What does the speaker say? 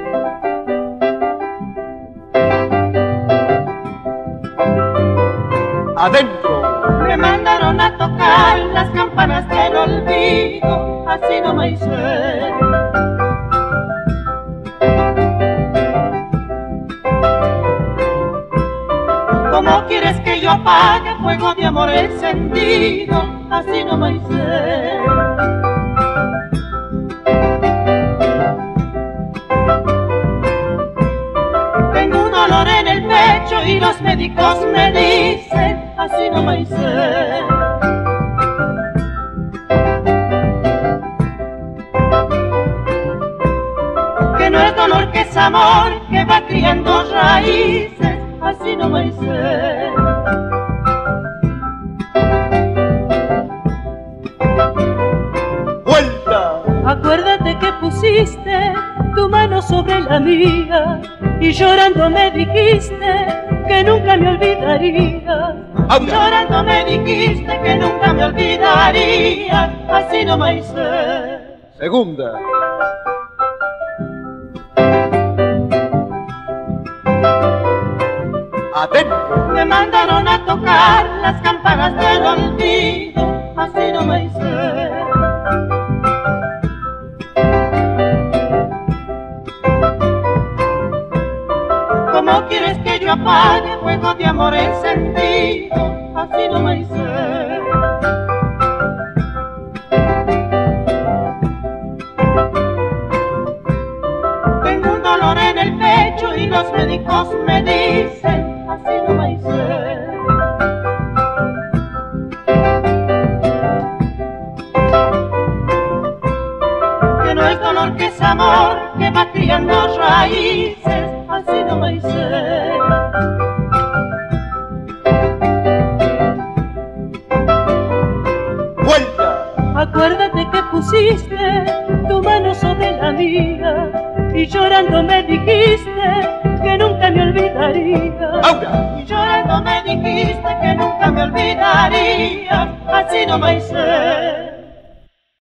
Adentro. Me mandaron a tocar las campanas del olvido, así no me hice. ¿Cómo quieres que yo apague fuego de amor encendido? Así no me hice. Tengo un dolor en el pecho y los médicos me dicen, así no me hice. Que no es dolor, que es amor, que va criando raíces, así no me hice. Vuelta. Acuérdate que pusiste tu mano sobre la mía y llorando me dijiste que nunca me olvidaría. Llorando me dijiste que nunca me olvidaría, así no me hice. Segunda. Adentro. Me mandaron a tocar las campanas del olvido, así no me hice. ¿Cómo quieres que yo apague fuego de amor encendido? Así no me hice. Tengo un dolor en el pecho y los médicos me dicen, así no me hice. Que no es dolor, que es amor, que va criando raíces, así no me hice. Vuelta. Acuérdate que pusiste tu mano sobre la mía y llorando me dijiste que nunca me olvidaría. Ahora. Y llorando me dijiste que nunca me olvidaría, así no me hice.